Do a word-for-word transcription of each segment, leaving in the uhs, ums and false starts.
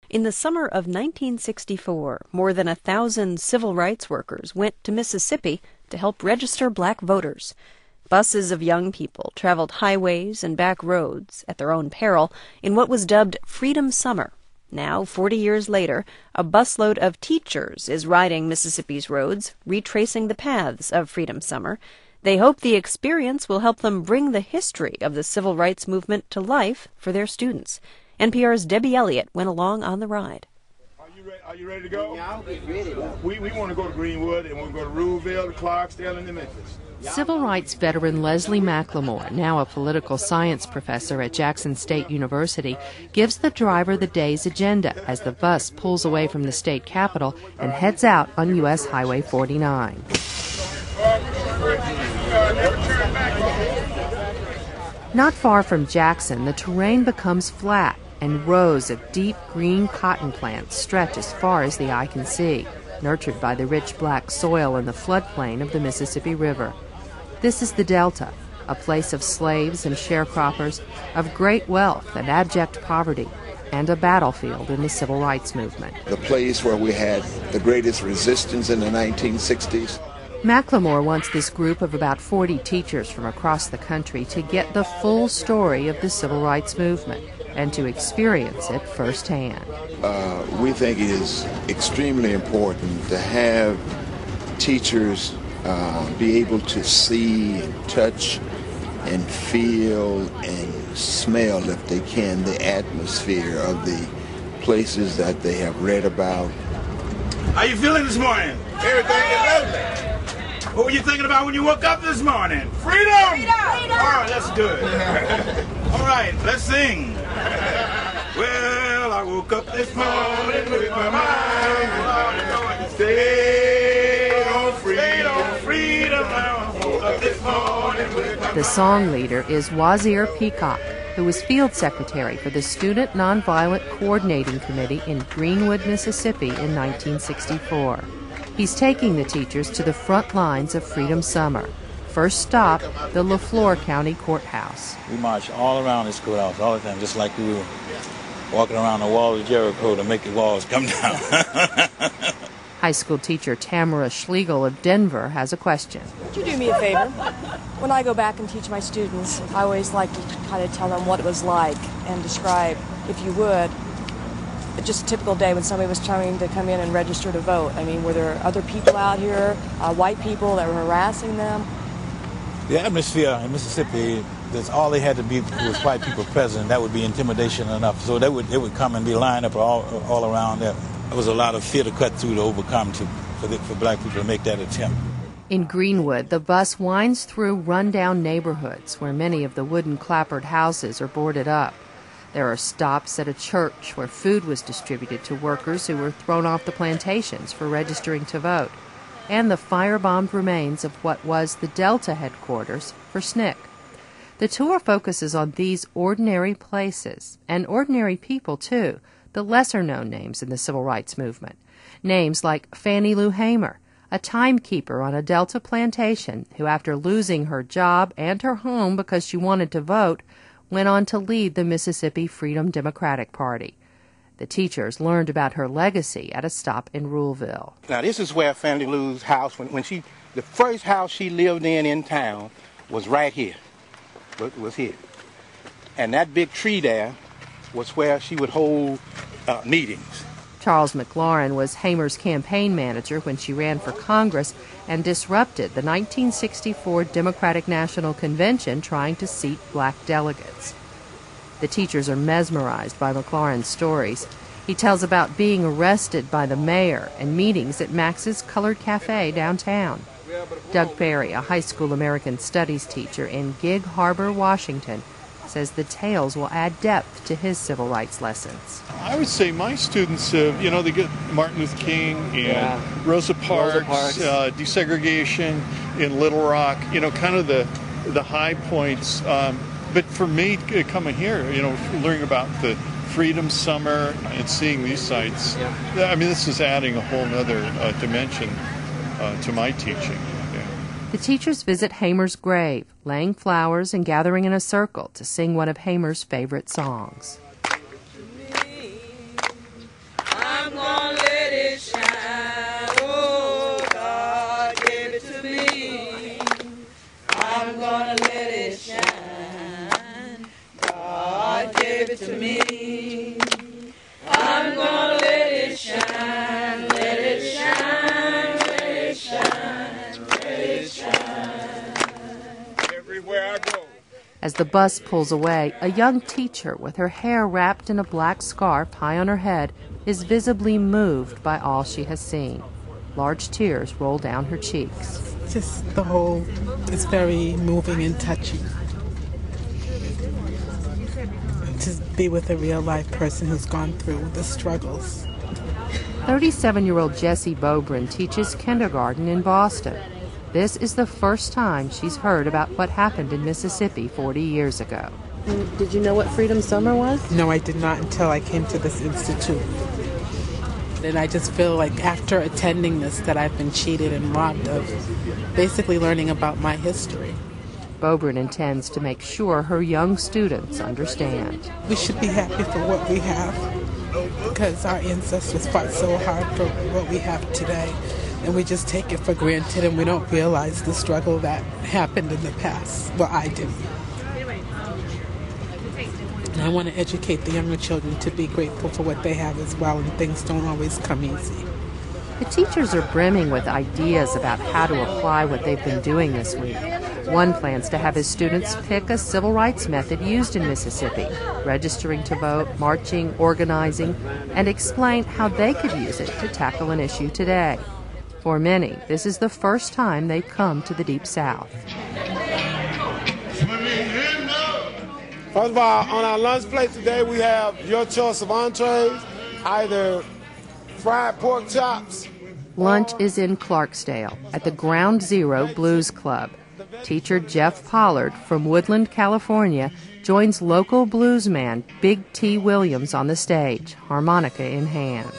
In the summer of nineteen sixty-four, more than a thousand civil rights workers went to Mississippi to help register black voters. Buses of young people traveled highways and back roads at their own peril in what was dubbed Freedom Summer. Now, forty years later, a busload of teachers is riding Mississippi's roads, retracing the paths of Freedom Summer. They hope the experience will help them bring the history of the civil rights movement to life for their students. N P R's Debbie Elliott went along on the ride. Are you ready, are you ready to go? Yeah, I'll get ready. We, we want to go to Greenwood, and we're going to Ruleville, to Clarksdale, and to Memphis. Civil rights veteran Leslie McLemore, now a political science professor at Jackson State University, gives the driver the day's agenda as the bus pulls away from the state capitol and heads out on U S Highway forty-nine. Not far from Jackson, the terrain becomes flat, and rows of deep green cotton plants stretch as far as the eye can see, nurtured by the rich black soil in the floodplain of the Mississippi River. This is the Delta, a place of slaves and sharecroppers, of great wealth and abject poverty, and a battlefield in the civil rights movement. The place where we had the greatest resistance in the nineteen sixties. McLemore wants this group of about forty teachers from across the country to get the full story of the civil rights movement and to experience it firsthand. Uh, we think it is extremely important to have teachers uh, be able to see and touch and feel and smell, if they can, the atmosphere of the places that they have read about. How you feeling this morning? Everything is lovely. What were you thinking about when you woke up this morning? Freedom! Freedom! All right, that's good. All right, let's sing. Well, I woke up this morning with my mind. Stay on freedom, freedom. I woke up this morning with my mind. The song leader is Wazir Peacock, who was field secretary for the Student Nonviolent Coordinating Committee in Greenwood, Mississippi in nineteen sixty-four. He's taking the teachers to the front lines of Freedom Summer. First stop, the LaFleur County Courthouse. We march all around this courthouse all the time, just like we were walking around the wall of Jericho to make the walls come down. High school teacher Tamara Schlegel of Denver has a question. Would you do me a favor? When I go back and teach my students, I always like to kind of tell them what it was like and describe, if you would, just a typical day when somebody was trying to come in and register to vote. I mean, were there other people out here, uh, white people that were harassing them? The atmosphere in Mississippi, that's all they had to be was white people present. That would be intimidation enough. So they would they would come and be lined up all all around there. There was a lot of fear to cut through to overcome to for, the, for black people to make that attempt. In Greenwood, the bus winds through rundown neighborhoods where many of the wooden clapboard houses are boarded up. There are stops at a church where food was distributed to workers who were thrown off the plantations for registering to vote, and the firebombed remains of what was the Delta headquarters for S N C C. The tour focuses on these ordinary places, and ordinary people too, the lesser-known names in the civil rights movement. Names like Fannie Lou Hamer, a timekeeper on a Delta plantation who, after losing her job and her home because she wanted to vote, went on to lead the Mississippi Freedom Democratic Party. The teachers learned about her legacy at a stop in Ruleville. Now, this is where Fannie Lou's house, when, when she, the first house she lived in in town was right here, was, was here. And that big tree there was where she would hold uh, meetings. Charles McLaurin was Hamer's campaign manager when she ran for Congress and disrupted the nineteen sixty-four Democratic National Convention trying to seat black delegates. The teachers are mesmerized by McLaurin's stories. He tells about being arrested by the mayor and meetings at Max's Colored Cafe downtown. Doug Perry, a high school American Studies teacher in Gig Harbor, Washington, says the tales will add depth to his civil rights lessons. I would say my students, uh, you know, they get Martin Luther King and yeah. Rosa Parks, Rosa Parks. Uh, desegregation in Little Rock, you know, kind of the the high points. Um, but for me, coming here, you know, learning about the Freedom Summer and seeing these sites, yeah. I mean, this is adding a whole other uh, dimension uh, to my teaching. The teachers visit Hamer's grave, laying flowers and gathering in a circle to sing one of Hamer's favorite songs. As the bus pulls away, a young teacher with her hair wrapped in a black scarf high on her head is visibly moved by all she has seen. Large tears roll down her cheeks. Just the whole, it's very moving and touching. To be with a real-life person who's gone through the struggles. thirty-seven-year-old Jessie Bobrin teaches kindergarten in Boston. This is the first time she's heard about what happened in Mississippi forty years ago. Did you know what Freedom Summer was? No, I did not until I came to this institute. And I just feel like after attending this that I've been cheated and robbed of basically learning about my history. Bobrin intends to make sure her young students understand. We should be happy for what we have because our ancestors fought so hard for what we have today. And we just take it for granted and we don't realize the struggle that happened in the past. Well, I didn't. And I want to educate the younger children to be grateful for what they have as well, and things don't always come easy. The teachers are brimming with ideas about how to apply what they've been doing this week. One plans to have his students pick a civil rights method used in Mississippi, registering to vote, marching, organizing, and explain how they could use it to tackle an issue today. For many, this is the first time they've come to the Deep South. First of all, on our lunch plate today, we have your choice of entrees, either fried pork chops. Lunch is in Clarksdale at the Ground Zero Blues Club. Teacher Jeff Pollard from Woodland, California, joins local bluesman Big T. Williams on the stage, harmonica in hand.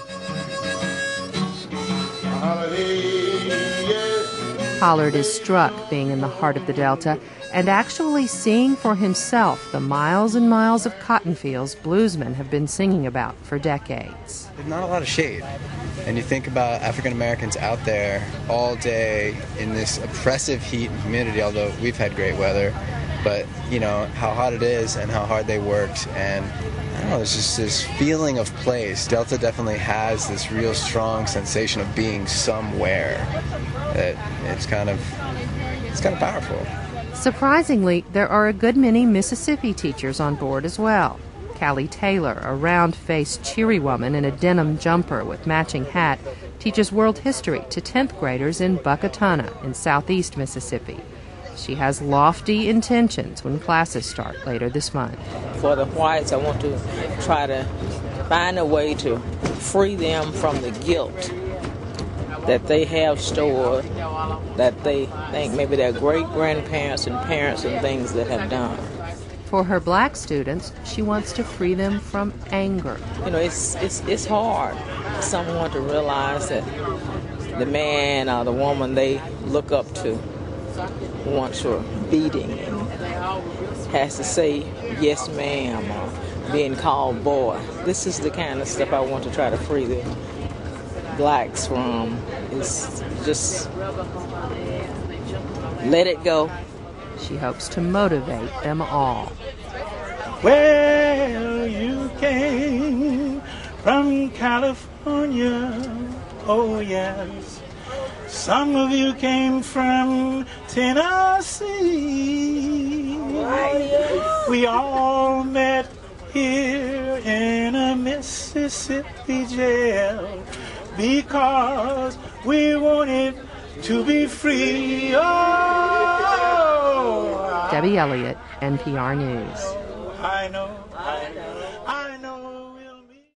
Pollard is struck being in the heart of the Delta and actually seeing for himself the miles and miles of cotton fields bluesmen have been singing about for decades. There's not a lot of shade. And you think about African Americans out there all day in this oppressive heat and humidity, although we've had great weather, but you know, how hot it is and how hard they worked, and I don't know, there's just this feeling of place. Delta definitely has this real strong sensation of being somewhere. That it's kind of, it's kind of powerful. Surprisingly, there are a good many Mississippi teachers on board as well. Callie Taylor, a round-faced, cheery woman in a denim jumper with matching hat, teaches world history to tenth graders in Buckatuna in southeast Mississippi. She has lofty intentions when classes start later this month. For the whites, I want to try to find a way to free them from the guilt that they have stored, that they think maybe their great-grandparents and parents and things that have done. For her black students, she wants to free them from anger. You know, it's it's it's hard for someone to realize that the man or the woman they look up to wants a beating and has to say yes ma'am or being called boy. This is the kind of stuff I want to try to free the blacks from. It's just let it go. She hopes to motivate them all. Well, you came from California, oh yes. Some of you came from Tennessee. We all met here in a Mississippi jail because we wanted to be free. Oh, Debbie Elliott, N P R News. I know